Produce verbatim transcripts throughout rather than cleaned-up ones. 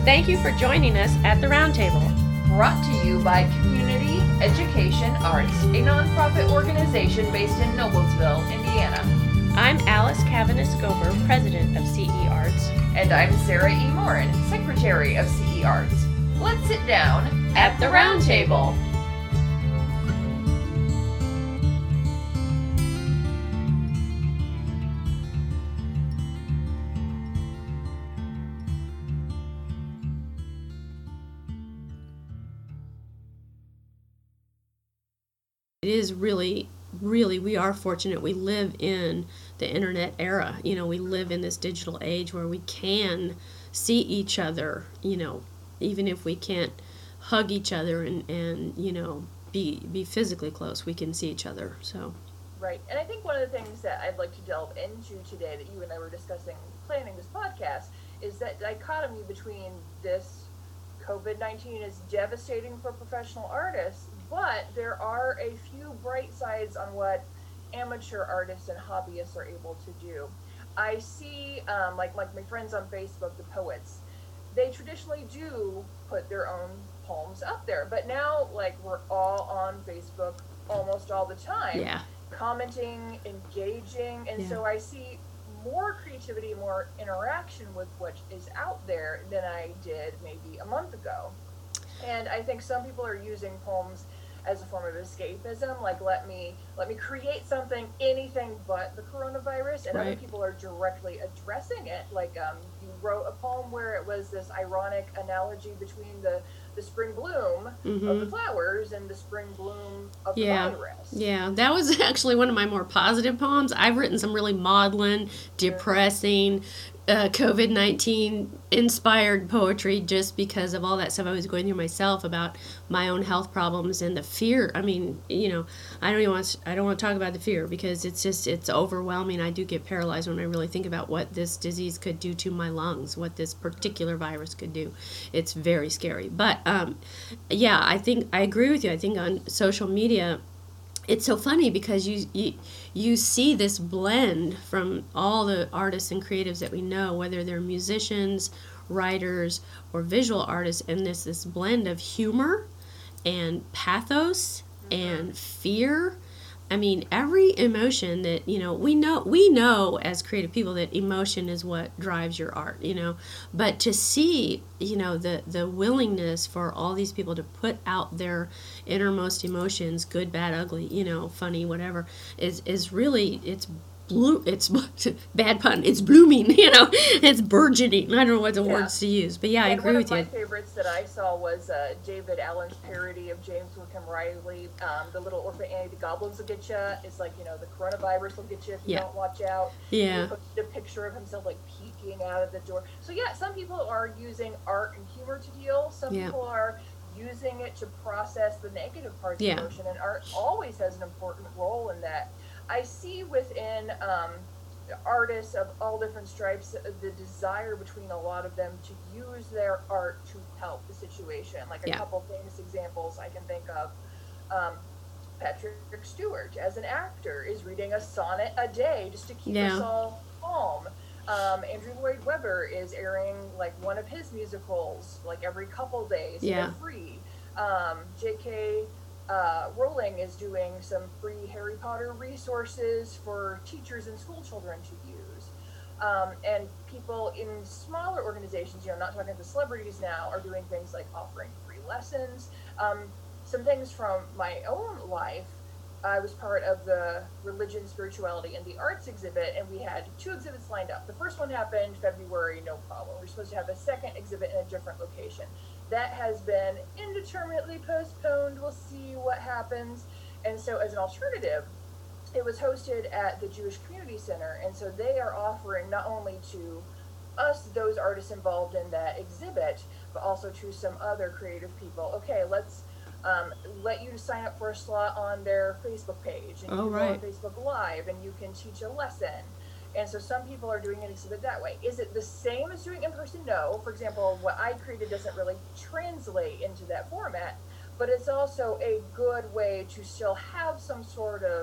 Thank you for joining us at the Roundtable. Brought to you by Community Education Arts, a nonprofit organization based in Noblesville, Indiana. I'm Alice Cavanis-Gober, President of C E Arts. And I'm Sarah E. Morin, Secretary of C E Arts. Let's sit down at, at the Roundtable. It is really, really, we are fortunate. We live in the internet era. You know, we live in this digital age where we can see each other, you know, even if we can't hug each other and, and you know, be be physically close, we can see each other. So. Right. And I think one of the things that I'd like to delve into today that you and I were discussing planning this podcast is that dichotomy between this COVID nineteen is devastating for professional artists, but there are a few bright sides on what amateur artists and hobbyists are able to do. I see, um, like, like my friends on Facebook, the poets, they traditionally do put their own poems up there, but now, like, we're all on Facebook almost all the time, yeah. commenting, engaging, and yeah. so I see more creativity, more interaction with what is out there than I did maybe a month ago. And I think some people are using poems as a form of escapism, like let me let me create something, anything but the coronavirus, and right. other people are directly addressing it. Like um, you wrote a poem where it was this ironic analogy between the, the spring bloom mm-hmm. of the flowers and the spring bloom of yeah. the virus. Yeah, that was actually one of my more positive poems. I've written some really maudlin, depressing, Uh, COVID nineteen inspired poetry just because of all that stuff I was going through myself about my own health problems and the fear. I mean, you know, I don't even want to, I don't want to talk about the fear because it's just, it's overwhelming. I do get paralyzed when I really think about what this disease could do to my lungs, what this particular virus could do. It's very scary. But um, yeah, I think, I agree with you. I think on social media, it's so funny because you, you you see this blend from all the artists and creatives that we know, whether they're musicians, writers, or visual artists, and this this blend of humor and pathos and fear. I mean, every emotion that, you know, we know we know as creative people that emotion is what drives your art, you know, but to see, you know, the, the willingness for all these people to put out their innermost emotions, good, bad, ugly, you know, funny, whatever, is, is really, it's blue, it's bad pun, it's blooming, you know, it's burgeoning. I don't know what the yeah. words to use, but yeah, and I agree with you. One of my favorites that I saw was uh, David Allen's parody of James Wickham Riley, um, the little orphan Annie, the goblins will get you. It's like, you know, the coronavirus will get you if you yeah. don't watch out. Yeah. He posted a picture of himself like peeking out of the door. So yeah, some people are using art and humor to deal. Some yeah. people are using it to process the negative parts yeah. of emotion, and art always has an important role in that. I see within um, artists of all different stripes the desire between a lot of them to use their art to help the situation. Like a yeah. couple famous examples I can think of. Um, Patrick Stewart, as an actor, is reading a sonnet a day just to keep yeah. us all calm. Um, Andrew Lloyd Webber is airing like one of his musicals like every couple days. Yeah. They're free. Um, J K Uh, Rowling is doing some free Harry Potter resources for teachers and school children to use. Um, and people in smaller organizations, you know, not talking to celebrities now, are doing things like offering free lessons. Um, some things from my own life, I was part of the Religion, Spirituality, and the Arts exhibit, and we had two exhibits lined up. The first one happened February, no problem. We were supposed to have a second exhibit in a different location. That has been indeterminately postponed. We'll see what happens. And so as an alternative, it was hosted at the Jewish Community Center. And so they are offering not only to us, those artists involved in that exhibit, but also to some other creative people. Okay, let's um, let you sign up for a slot on their Facebook page. And you oh, can right. go on Facebook Live and you can teach a lesson. And so some people are doing an exhibit that way. Is it the same as doing in person? No. For example, what I created doesn't really translate into that format, but it's also a good way to still have some sort of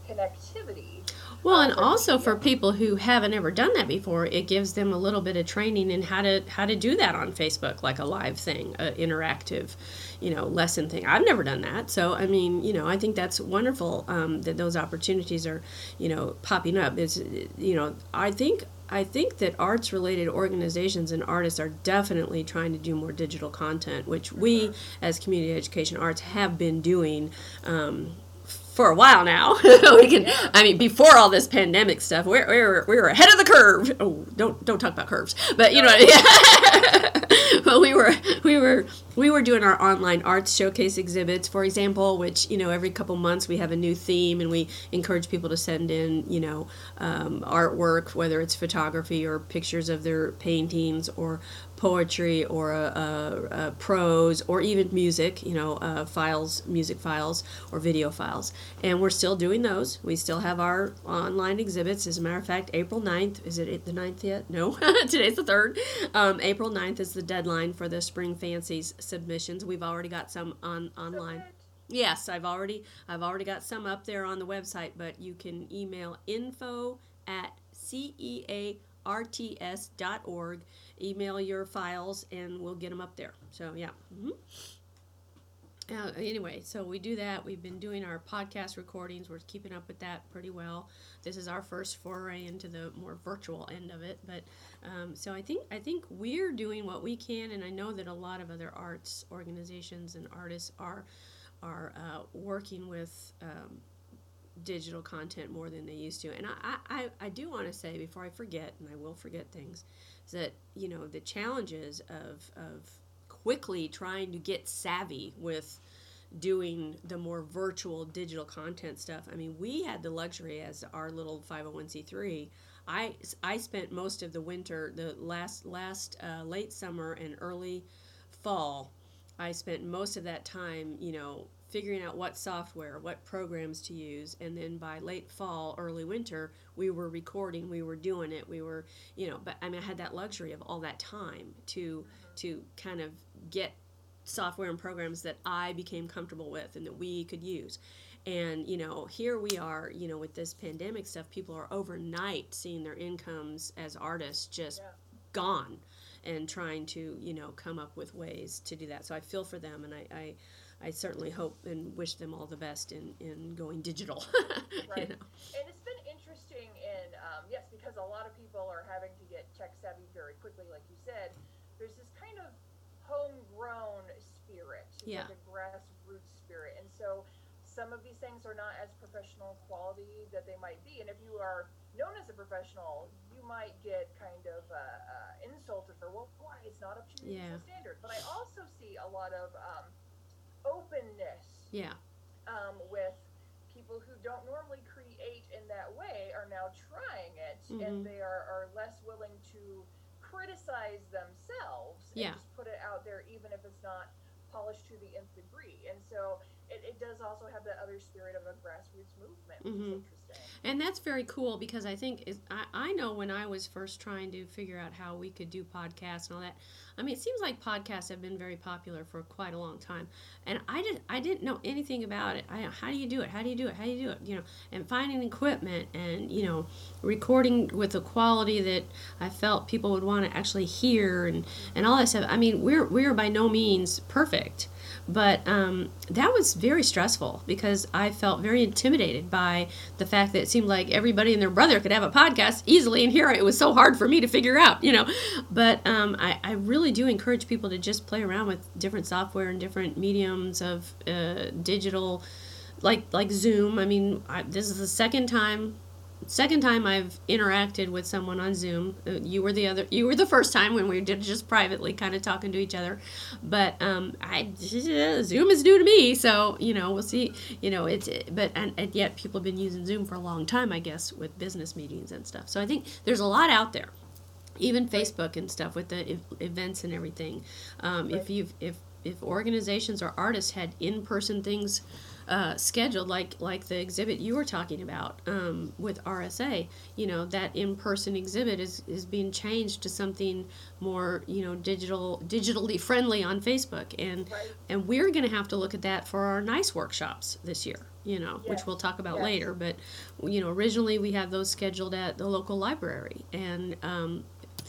connectivity. Well, uh, and for also media. for people who haven't ever done that before, it gives them a little bit of training in how to how to do that on Facebook, like a live thing, an interactive, you know, lesson thing. I've never done that, so I mean, you know, I think that's wonderful um, that those opportunities are, you know, popping up. It's, you know, I think. I think that arts-related organizations and artists are definitely trying to do more digital content, which we, as community education arts, have been doing um, for a while now. we can, I mean, before all this pandemic stuff, we we were we were ahead of the curve. Oh, don't don't talk about curves, but you know, but we were we were we were doing our online arts showcase exhibits, for example, which, you know, every couple months we have a new theme, and we encourage people to send in, you know, um, artwork, whether it's photography or pictures of their paintings or poetry or a, a, a prose or even music, you know, uh, files, music files or video files. And we're still doing those. We still have our online exhibits. As a matter of fact, April ninth, is it the ninth yet? No, today's the third. Um, April ninth is the deadline for the Spring Fancies submissions. We've already got some on online. Yes, I've already I've already got some up there on the website, but you can email info at cearts dot org. Email your files, and we'll get them up there. So, yeah. Mm-hmm. Uh, anyway, so we do that. We've been doing our podcast recordings. We're keeping up with that pretty well. This is our first foray into the more virtual end of it. But um, so I think I think we're doing what we can, and I know that a lot of other arts organizations and artists are are uh, working with um, digital content more than they used to. And I, I, I do want to say, before I forget, and I will forget things, is that, you know, the challenges of of quickly trying to get savvy with doing the more virtual digital content stuff. I mean, we had the luxury as our little five oh one c three. I, I spent most of the winter, the last last uh, late summer and early fall, I spent most of that time, you know, figuring out what software, what programs to use, and then by late fall, early winter, we were recording, we were doing it, we were, you know, but I mean, I had that luxury of all that time to to kind of get software and programs that I became comfortable with and that we could use. And, you know, here we are, you know, with this pandemic stuff, people are overnight seeing their incomes as artists just yeah. gone, and trying to, you know, come up with ways to do that. So I feel for them, and I, I I certainly hope and wish them all the best in, in going digital. Right. You know? And it's been interesting in, um, yes, because a lot of people are having to get tech savvy very quickly, like you said. There's this kind of homegrown spirit, yeah. like a grassroots spirit. And so some of these things are not as professional quality that they might be. And if you are known as a professional, you might get kind of uh, uh, insulted for, well, why? It's not up to your yeah. standard. But I also see a lot of um, openness yeah. um, with people who don't normally create in that way are now trying it, mm-hmm. and they are, are less willing to criticize themselves and yeah. just put it out there, even if it's not polished to the nth degree. And so it, it does also have that other spirit of a grassroots movement, which mm-hmm. is interesting. And that's very cool, because I think is I, I know when I was first trying to figure out how we could do podcasts and all that, I mean, it seems like podcasts have been very popular for quite a long time, and I didn't I didn't know anything about it. I how do you do it? How do you do it? How do you do it? You know, and finding equipment and, you know, recording with a quality that I felt people would want to actually hear, and, and all that stuff. I mean, we're we're by no means perfect. But um, that was very stressful, because I felt very intimidated by the fact that it seemed like everybody and their brother could have a podcast easily, and here it was so hard for me to figure out, you know. But um, I, I really do encourage people to just play around with different software and different mediums of uh, digital, like like Zoom. I mean, I, this is the second time. Second time I've interacted with someone on Zoom. Uh, you were the other. You were the first time when we did just privately, kind of talking to each other. But um, I Zoom is new to me, so you know we'll see. You know it's but and, and yet people have been using Zoom for a long time, I guess, with business meetings and stuff. So I think there's a lot out there, even Facebook and stuff with the ev- events and everything. Um, right. If you if if organizations or artists had in-person things uh, scheduled, like like the exhibit you were talking about um, with R S A, you know, that in-person exhibit is, is being changed to something more, you know, digital digitally friendly on Facebook, and right. and we're going to have to look at that for our NICE workshops this year. you know, Yes. which we'll talk about Yes. later. But, you know, originally we had those scheduled at the local library. And, um,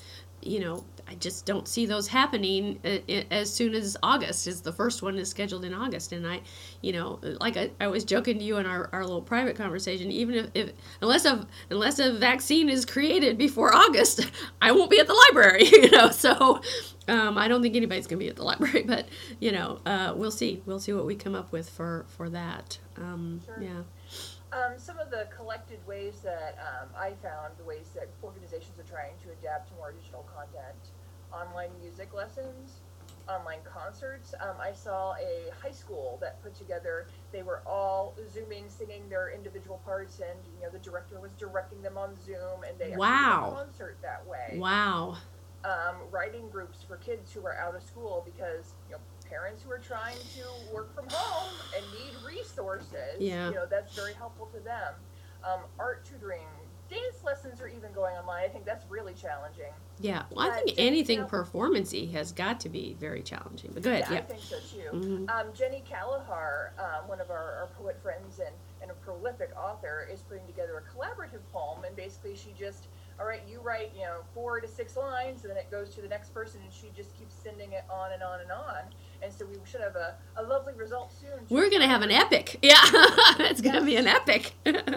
you know, I just don't see those happening uh, uh, as soon as August is the first one is scheduled in August. And I, you know, like I, I was joking to you in our, our little private conversation, even if, if unless a unless a vaccine is created before August, I won't be at the library, you know. So um, I don't think anybody's going to be at the library, but you know, uh, we'll see. We'll see what we come up with for for that. Um, Sure. Yeah. Um, some of the collected ways that um, I found, the ways that organizations are trying to adapt to more digital content, online music lessons, online concerts. Um, I saw a high school that put together, they were all Zooming, singing their individual parts, and you know the director was directing them on Zoom, and they Wow. actually did a concert that way. Wow. Um, writing groups for kids who are out of school because you know parents who are trying to work from home and need resources. Yeah. You know that's very helpful to them. Um, art tutoring, dance lessons are even going online. I think that's really challenging. Yeah. Well, I Uh, think Jenny anything Cal- performance-y has got to be very challenging. But go ahead. Yeah, I Yeah. think so too. Mhm. Um, Jenny Kalahar, um, one of our, our poet friends and, and a prolific author, is putting together a collaborative poem, and basically she just, all right, you write, you know, four to six lines, and then it goes to the next person, and she just keeps sending it on and on and on. And so we should have a, a lovely result soon. We're going to have an epic. Yeah. It's going to be an epic.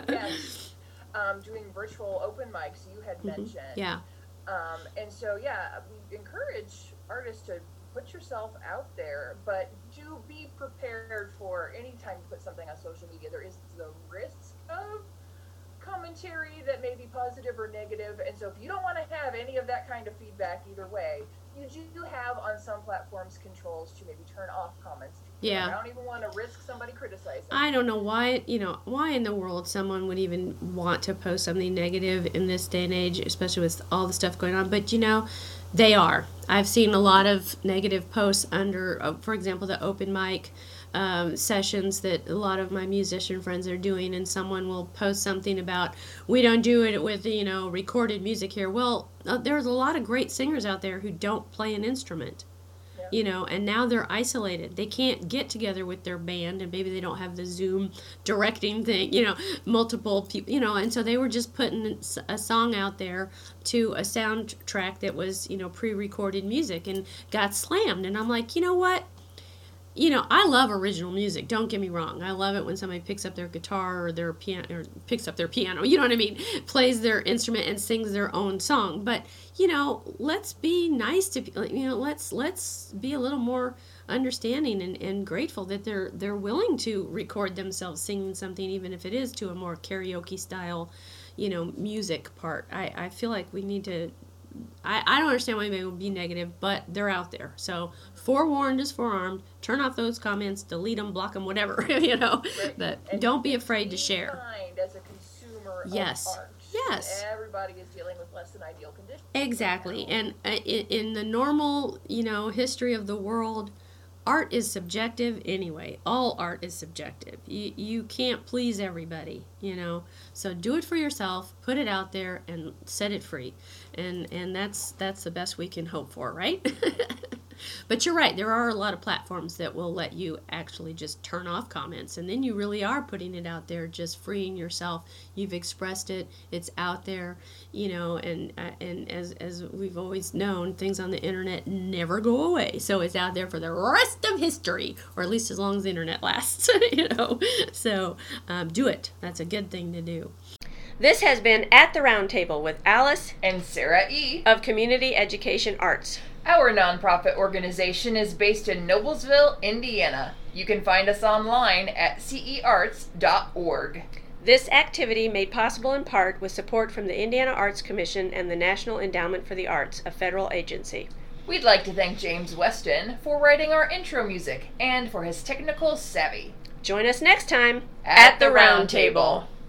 Yes. Um, doing virtual open mics, you had mentioned. Yeah. Um, and so, yeah, we encourage artists to put yourself out there, but do be prepared for any time you put something on social media. There is the risk of commentary that may be positive or negative, and so if you don't want to have any of that kind of feedback either way, you do have on some platforms controls to maybe turn off comments. Yeah. I don't even want to risk somebody criticizing. I don't know why, you know, why in the world someone would even want to post something negative in this day and age, especially with all the stuff going on. But, you know, they are. I've seen a lot of negative posts under, uh, for example, the open mic um, sessions that a lot of my musician friends are doing, and someone will post something about, we don't do it with, you know, recorded music here. Well, uh, there's a lot of great singers out there who don't play an instrument. You know, and now they're isolated. They can't get together with their band, and maybe they don't have the Zoom directing thing, you know, multiple people, you know, and so they were just putting a song out there to a soundtrack that was, you know, pre-recorded music and got slammed. And I'm like, you know what? You know, I love original music. Don't get me wrong. I love it when somebody picks up their guitar or their piano, or picks up their piano, you know what I mean, plays their instrument and sings their own song. But, you know, let's be nice to, you know, let's let's be a little more understanding and, and grateful that they're they're willing to record themselves singing something, even if it is to a more karaoke style, you know, music part. I, I feel like we need to, I, I don't understand why anybody would be negative, but they're out there. So forewarned is forearmed. Turn off those comments, delete them, block them, whatever, you know. Right. But And don't be afraid to be share. kind as a consumer Yes. of art. Yes. Everybody is dealing with less than ideal conditions. Exactly. right now. And uh, in, in the normal, you know, history of the world, art is subjective anyway. All art is subjective. You, you can't please everybody, you know. So do it for yourself, put it out there, and set it free. And and that's that's the best we can hope for, right? But you're right, there are a lot of platforms that will let you actually just turn off comments, and then you really are putting it out there, just freeing yourself. You've expressed it, it's out there, you know, and uh, and as as we've always known, things on the internet never go away. So it's out there for the rest of history, or at least as long as the internet lasts, you know. So um, do it. That's a good thing to do. This has been At the Roundtable with Alice And Sarah E. of Community Education Arts. Our nonprofit organization is based in Noblesville, Indiana. You can find us online at c e arts dot org. This activity made possible in part with support from the Indiana Arts Commission and the National Endowment for the Arts, a federal agency. We'd like to thank James Weston for writing our intro music and for his technical savvy. Join us next time At the Round Table.